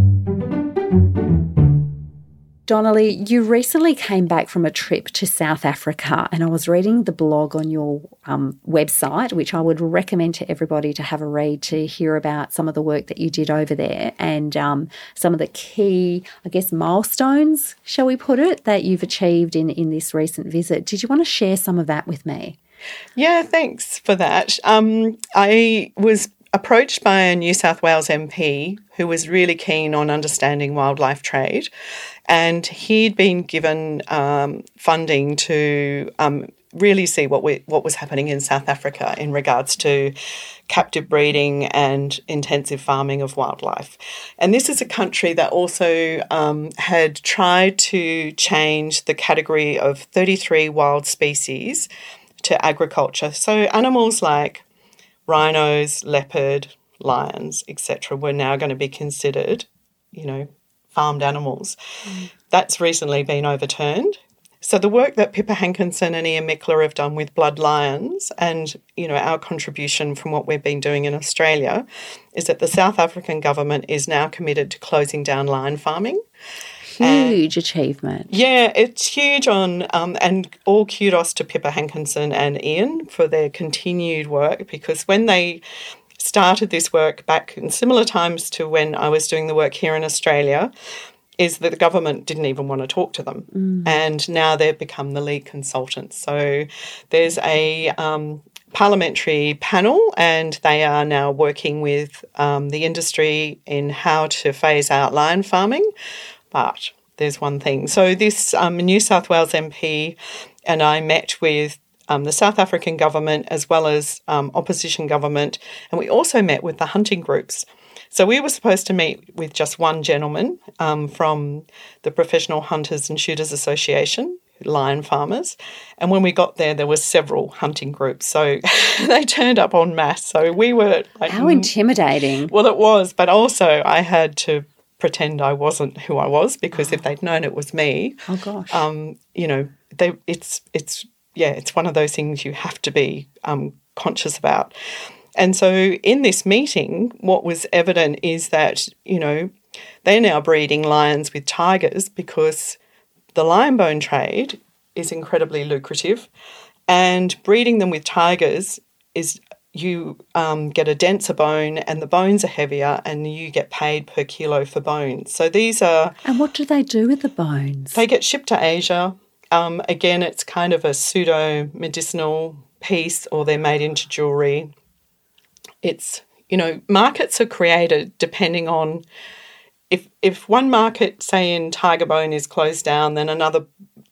Donnelly, you recently came back from a trip to South Africa, and I was reading the blog on your um, website, which I would recommend to everybody to have a read to hear about some of the work that you did over there and um, some of the key, I guess, milestones, shall we put it, that you've achieved in, in this recent visit. Did you want to share some of that with me? Yeah, thanks for that. Um, I was approached by a New South Wales M P who was really keen on understanding wildlife trade, and he'd been given um, funding to um, really see what we, what was happening in South Africa in regards to captive breeding and intensive farming of wildlife. And this is a country that also um, had tried to change the category of thirty-three wild species to agriculture. So animals like rhinos, leopard, lions, et cetera were now going to be considered, you know, farmed animals. Mm. That's recently been overturned. So the work that Pippa Hankinson and Ian Mickler have done with blood lions and, you know, our contribution from what we've been doing in Australia is that the South African government is now committed to closing down lion farming. Huge and, achievement. Yeah, it's huge on, um, and all kudos to Pippa Hankinson and Ian for their continued work, because when they started this work back in similar times to when I was doing the work here in Australia, is that the government didn't even want to talk to them. Mm. And now they've become the lead consultants. So there's a um, parliamentary panel, and they are now working with um, the industry in how to phase out lion farming. But there's one thing. So this um, New South Wales M P and I met with um, the South African government as well as um, opposition government, and we also met with the hunting groups. So we were supposed to meet with just one gentleman um, from the Professional Hunters and Shooters Association, lion farmers. And when we got there, there were several hunting groups. So they turned up en masse. So we were like... How intimidating. Well, it was. But also I had to pretend I wasn't who I was, because oh. if they'd known it was me... Oh, gosh. Um, you know, they it's, it's yeah, it's one of those things you have to be um, conscious about. And so in this meeting, what was evident is that, you know, they're now breeding lions with tigers because the lion bone trade is incredibly lucrative, and breeding them with tigers is you um, get a denser bone and the bones are heavier and you get paid per kilo for bones. So these are... And what do they do with the bones? They get shipped to Asia. Um, again, it's kind of a pseudo-medicinal piece, or they're made into jewellery. It's, you know, markets are created depending on if if one market, say in tiger bone, is closed down, then another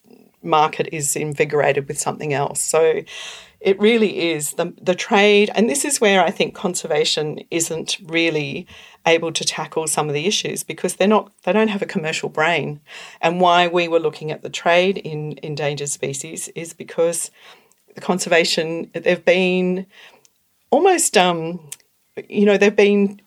market is invigorated with something else. So it really is the the trade, and this is where I think conservation isn't really able to tackle some of the issues, because they're not they don't have a commercial brain. And why we were looking at the trade in endangered species is because the conservation, they've been almost, um, you know, they've been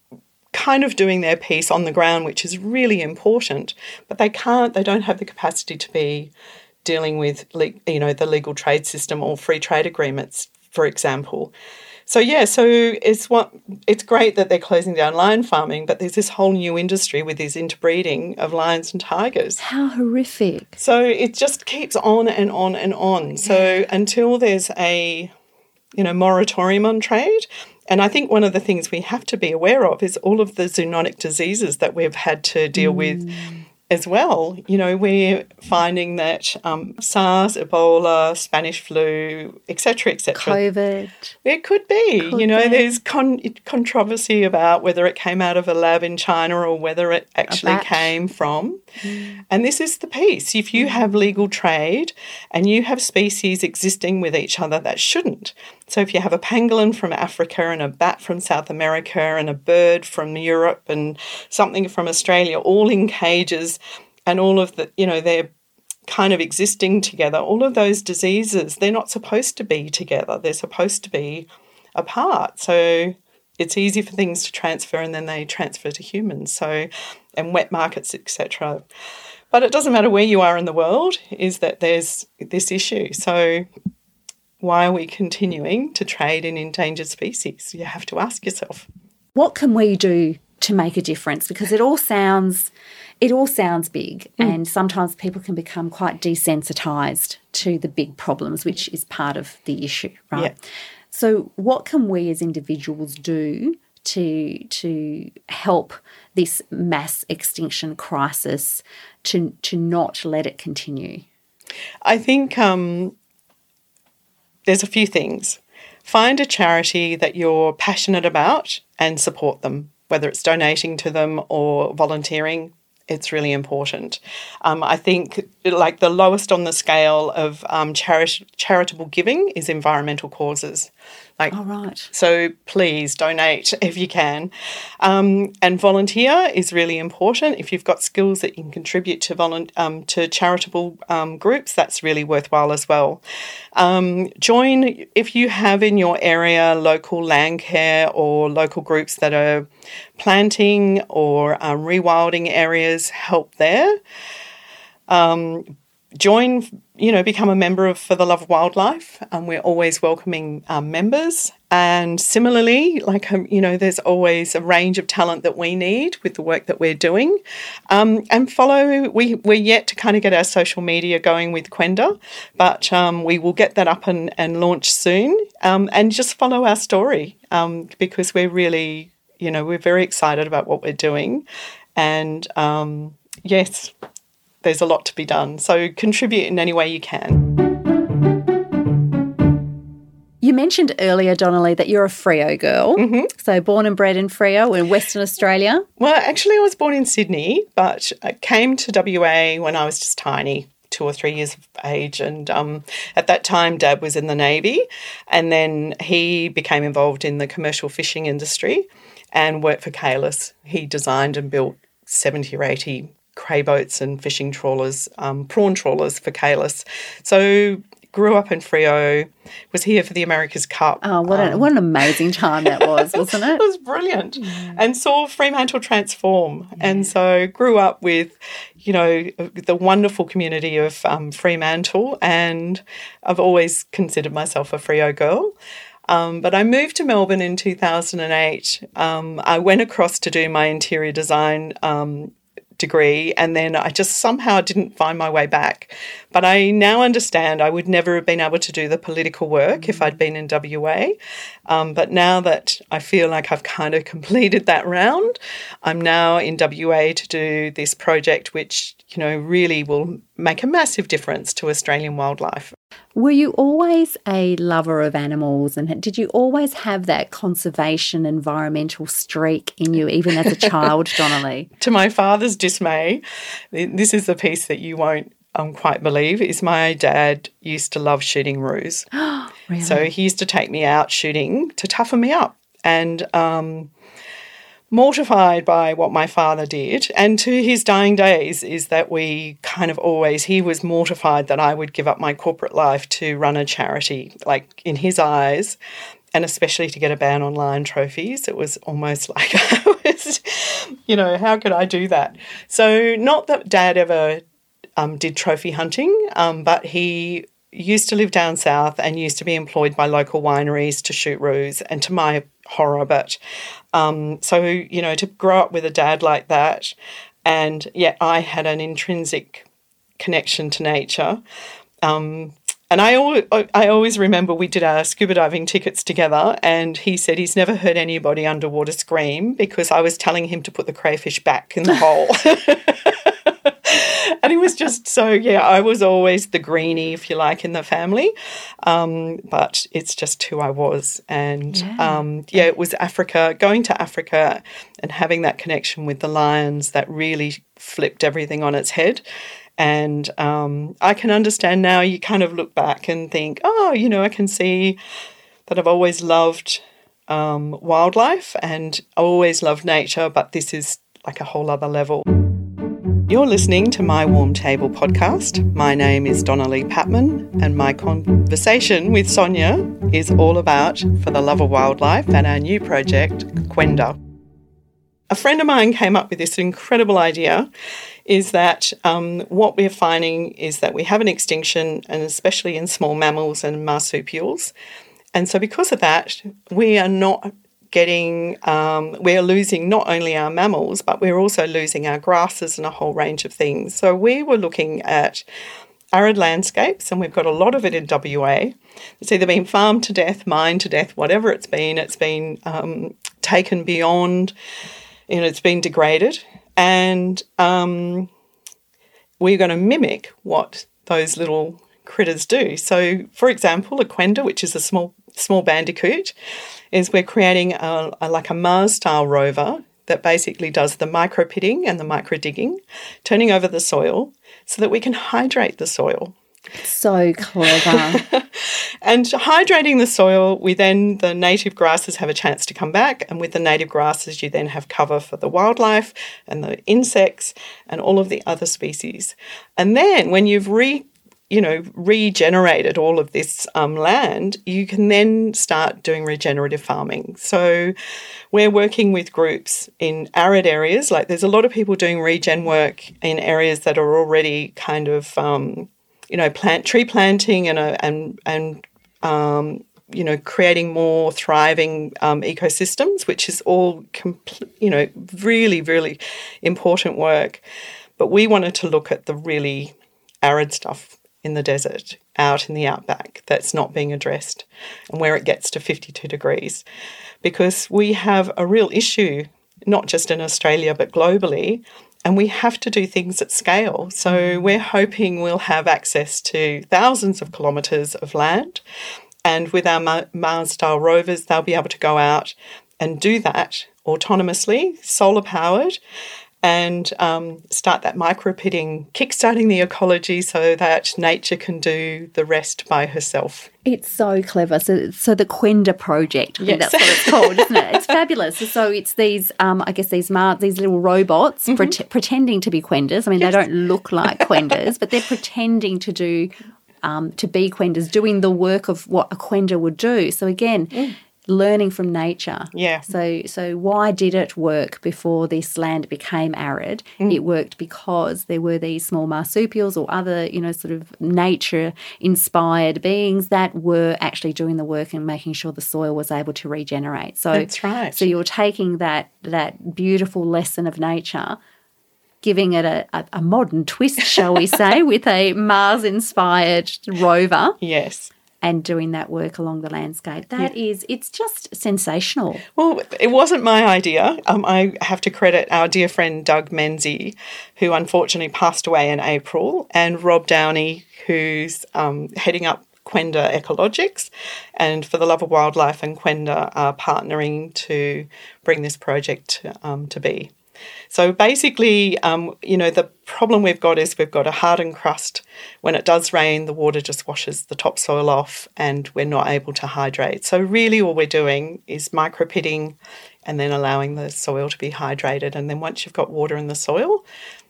kind of doing their piece on the ground, which is really important, but they can't, they don't have the capacity to be dealing with, you know, the legal trade system or free trade agreements, for example. So, yeah, so it's what it's great that they're closing down lion farming, but there's this whole new industry with this interbreeding of lions and tigers. How horrific. So it just keeps on and on and on. So until there's a, you know, moratorium on trade. And I think one of the things we have to be aware of is all of the zoonotic diseases that we've had to deal mm. with as well. You know, we're finding that um, SARS, Ebola, Spanish flu, et cetera, et cetera. COVID. It could be. Could you know, be. there's con- controversy about whether it came out of a lab in China or whether it actually came from. Mm. And this is the piece. If you have legal trade and you have species existing with each other that shouldn't. So if you have a pangolin from Africa and a bat from South America and a bird from Europe and something from Australia, all in cages, and all of the, you know, they're kind of existing together, all of those diseases, they're not supposed to be together. They're supposed to be apart. So it's easy for things to transfer, and then they transfer to humans. So, and wet markets, et cetera. But it doesn't matter where you are in the world, is that there's this issue. So why are we continuing to trade in endangered species? You have to ask yourself. What can we do to make a difference? Because it all sounds it all sounds big, mm. and sometimes people can become quite desensitised to the big problems, which is part of the issue, right? Yeah. So what can we as individuals do to to help this mass extinction crisis to to not let it continue? I think um, there's a few things. Find a charity that you're passionate about and support them, whether it's donating to them or volunteering. It's really important. Um, I think like the lowest on the scale of um, chari- charitable giving is environmental causes. Like, oh, right. So please donate if you can. Um, and volunteer is really important. If you've got skills that you can contribute to volu- um, to charitable um, groups, that's really worthwhile as well. Um, join, if you have in your area local land care or local groups that are planting or um, rewilding areas, help there. Um, join, you know, become a member of For the Love of Wildlife. Um, we're always welcoming um, members. And similarly, like, um, you know, there's always a range of talent that we need with the work that we're doing. Um, and follow, we, we're yet to kind of get our social media going with Quenda, but um, we will get that up and, and launch soon. Um, and just follow our story um, because we're really, you know, we're very excited about what we're doing. And, um, yes, there's a lot to be done. So contribute in any way you can. You mentioned earlier, Donnelly, that you're a Freo girl. Mm-hmm. So born and bred in Freo in Western Australia. Well, actually, I was born in Sydney, but I came to W A when I was just tiny, two or three years of age. And um, at that time, Dad was in the Navy, and then he became involved in the commercial fishing industry and worked for Kalis. He designed and built seventy or eighty cray boats and fishing trawlers, um, prawn trawlers for Kalis. So grew up in Freo, was here for the America's Cup. Oh, what, an, um, what an amazing time that was, wasn't it? It was brilliant. Yeah. And saw Fremantle transform. Yeah. And so grew up with, you know, the wonderful community of um, Fremantle, and I've always considered myself a Freo girl. Um, but I moved to Melbourne in two thousand eight. Um, I went across to do my interior design um degree, and then I just somehow didn't find my way back. But I now understand I would never have been able to do the political work if I'd been in W A. Um, but now that I feel like I've kind of completed that round, I'm now in W A to do this project which, you know, really will make a massive difference to Australian wildlife. Were you always a lover of animals, and did you always have that conservation environmental streak in you even as a child, Donnelly? To my father's dismay, this is the piece that you won't um, quite believe, is my dad used to love shooting roos. Really? So he used to take me out shooting to toughen me up, and um, mortified by what my father did, and to his dying days, is that we kind of always, he was mortified that I would give up my corporate life to run a charity. Like, in his eyes, and especially to get a ban on lion trophies, it was almost like I was, you know, how could I do that? So not that Dad ever um, did trophy hunting, um, but he used to live down south and used to be employed by local wineries to shoot roos, and to my horror, but um, so, you know, to grow up with a dad like that, and yet I had an intrinsic connection to nature. Um, and I, al- I always remember we did our scuba diving tickets together, and he said he's never heard anybody underwater scream because I was telling him to put the crayfish back in the hole. And he was just so, yeah, I was always the greenie, if you like, in the family. Um, but it's just who I was. And, yeah. Um, yeah, it was Africa, going to Africa and having that connection with the lions that really flipped everything on its head. And um, I can understand now, you kind of look back and think, oh, you know, I can see that I've always loved um, wildlife and always loved nature, but this is like a whole other level. You're listening to My Warm Table podcast. My name is Donnelly Patman, and my conversation with Sonia is all about For the Love of Wildlife and our new project, Quenda. A friend of mine came up with this incredible idea, is that um, what we're finding is that we have an extinction, and especially in small mammals and marsupials. And so because of that, we are not getting, um, we're losing not only our mammals, but we're also losing our grasses and a whole range of things. So we were looking at arid landscapes, and we've got a lot of it in W A. It's either been farmed to death, mined to death, whatever it's been. It's been um, taken beyond, you know, it's been degraded. And um, we're going to mimic what those little critters do. So, for example, a quenda, which is a small small bandicoot, is we're creating a, a, like a Mars-style rover that basically does the micro-pitting and the micro-digging, turning over the soil so that we can hydrate the soil. So clever. And hydrating the soil, we then, the native grasses have a chance to come back, and with the native grasses you then have cover for the wildlife and the insects and all of the other species. And then when you've re you know, regenerated all of this um, land, you can then start doing regenerative farming. So we're working with groups in arid areas. Like, there's a lot of people doing regen work in areas that are already kind of, um, you know, plant tree planting and uh, and and um, you know, creating more thriving um, ecosystems, which is all, compl- you know, really, really important work. But we wanted to look at the really arid stuff in the desert, out in the outback, that's not being addressed, and where it gets to fifty-two degrees. Because we have a real issue, not just in Australia but globally, and we have to do things at scale. So we're hoping we'll have access to thousands of kilometres of land. And with our Mars-style rovers, they'll be able to go out and do that autonomously, solar-powered, and um, start that micro-pitting, kickstarting the ecology so that nature can do the rest by herself. It's so clever. So, so the Quenda project, I think Yes. that's what it's called, isn't it? It's fabulous. So it's these, um, I guess these Mar- these little robots Mm-hmm. pre- pretending to be Quendas. I mean, Yes. they don't look like Quendas, but they're pretending to do, um, to be Quendas, doing the work of what a Quenda would do. So again, Mm. learning from nature. Yeah. So, so why did it work before this land became arid? Mm. It worked because there were these small marsupials or other, you know, sort of nature-inspired beings that were actually doing the work and making sure the soil was able to regenerate. So That's right. So you're taking that that beautiful lesson of nature, giving it a, a, a modern twist, shall we say, with a Mars-inspired rover. Yes. And doing that work along the landscape. That Yeah. is, it's just sensational. Well, it wasn't my idea. Um, I have to credit our dear friend Doug Menzies, who unfortunately passed away in April, and Rob Downey, who's um, heading up Quenda Ecologics, and For the Love of Wildlife and Quenda are partnering to bring this project um, to be. So basically, um, you know, the problem we've got is we've got a hardened crust. When it does rain, the water just washes the topsoil off and we're not able to hydrate. So really all we're doing is micro-pitting and then allowing the soil to be hydrated. And then once you've got water in the soil,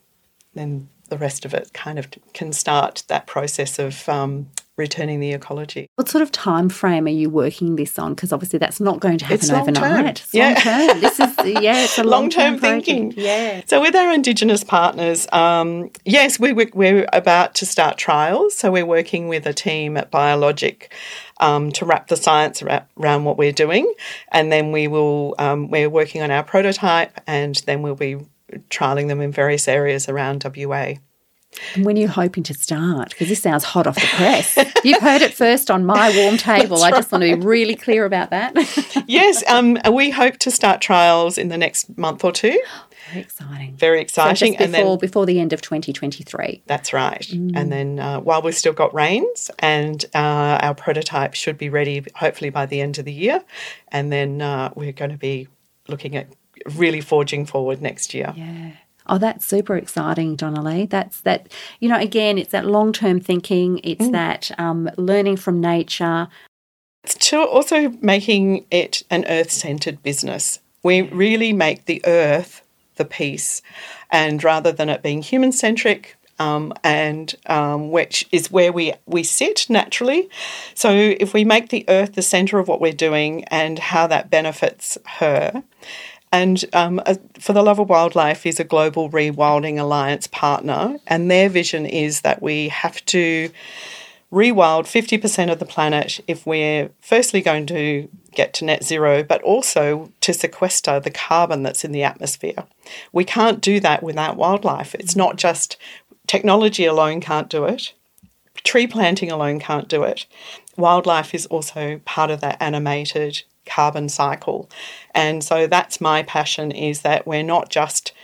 then the rest of it kind of can start that process of um, returning the ecology. What sort of time frame are you working this on? Because obviously that's not going to happen It's long term. overnight. It's Yeah. long term. This is yeah, it's a long term thinking. Yeah. So with our Indigenous partners, um, yes, we, we, we're about to start trials. So we're working with a team at Biologic um, to wrap the science around, around what we're doing, and then we will um, we're working on our prototype, and then we'll be trialling them in various areas around W A. And when are you hoping to start? Because this sounds hot off the press. You've heard it first on my warm table. That's I just right. want to be really clear about that. Yes, um, we hope to start trials in the next month or two. Very exciting. Very So exciting. just before, and then before the end of twenty twenty-three. That's right. And then uh, while we've still got rains, and uh, our prototype should be ready hopefully by the end of the year, and then uh, we're going to be looking at really forging forward next year. Yeah. Oh, that's super exciting, Donnelly. That's that, you know, again, it's that long-term thinking. It's Mm. that um, learning from nature. It's to also making it an earth-centred business. We really make the earth the piece, and rather than it being human-centric, um, and um, which is where we, we sit naturally. So if we make the earth the centre of what we're doing and how that benefits her. And um, uh, For the Love of Wildlife is a global rewilding alliance partner, and their vision is that we have to rewild fifty percent of the planet if we're firstly going to get to net zero, but also to sequester the carbon that's in the atmosphere. We can't do that without wildlife. It's not just technology alone can't do it. Tree planting alone can't do it. Wildlife is also part of that animated carbon cycle. And so that's my passion, is that we're not just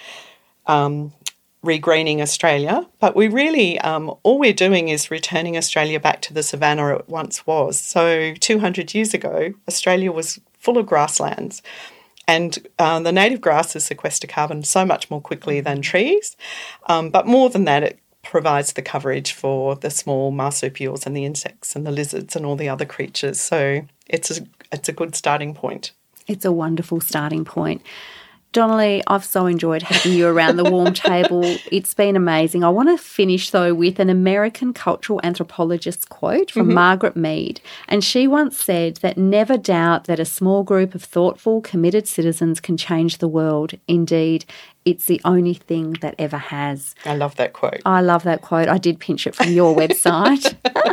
um, regreening Australia, but we really, um, all we're doing is returning Australia back to the savanna it once was. So two hundred years ago, Australia was full of grasslands, and uh, the native grasses sequester carbon so much more quickly than trees. Um, but more than that, it provides the coverage for the small marsupials and the insects and the lizards and all the other creatures. So it's a, it's a good starting point. It's a wonderful starting point. Donnelly, I've so enjoyed having you around the warm table. It's been amazing. I want to finish, though, with an American cultural anthropologist's quote from mm-hmm. Margaret Mead. And she once said that never doubt that a small group of thoughtful, committed citizens can change the world. Indeed, it's the only thing that ever has. I love that quote. I love that quote. I did pinch it from your website.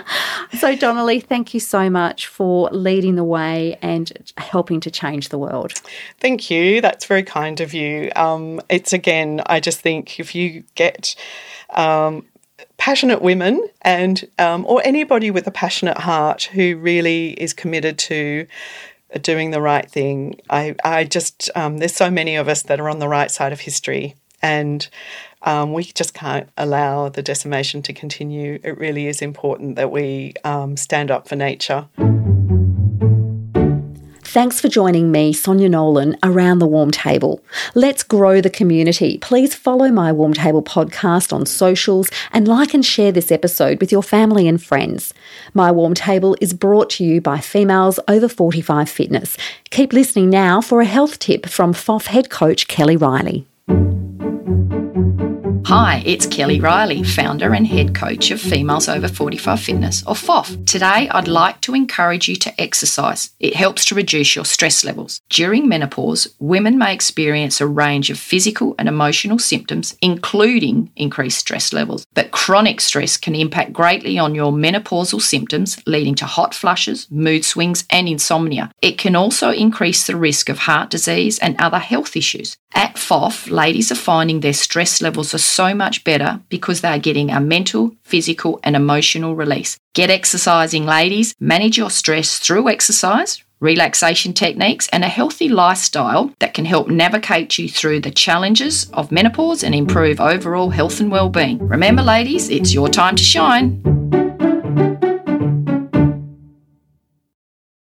So, Donnelly, thank you so much for leading the way and helping to change the world. Thank you. That's very kind of you. Um, it's, again, I just think if you get um, passionate women and um, or anybody with a passionate heart who really is committed to doing the right thing, I, I just, um, there's so many of us that are on the right side of history, And um, we just can't allow the decimation to continue. It really is important that we um, stand up for nature. Thanks for joining me, Sonia Nolan, around the Warm Table. Let's grow the community. Please follow my Warm Table podcast on socials and like and share this episode with your family and friends. My Warm Table is brought to you by Females Over forty-five Fitness. Keep listening now for a health tip from F O F head coach Kelly Riley. Hi, it's Kelly Riley, founder and head coach of Females Over forty-five Fitness, or F O F. Today, I'd like to encourage you to exercise. It helps to reduce your stress levels. During menopause, women may experience a range of physical and emotional symptoms, including increased stress levels. But chronic stress can impact greatly on your menopausal symptoms, leading to hot flushes, mood swings, and insomnia. It can also increase the risk of heart disease and other health issues. At F O F, ladies are finding their stress levels are so much better because they are getting a mental, physical and emotional release. Get exercising, ladies. Manage your stress through exercise, relaxation techniques and a healthy lifestyle that can help navigate you through the challenges of menopause and improve overall health and well-being. Remember, ladies, it's your time to shine.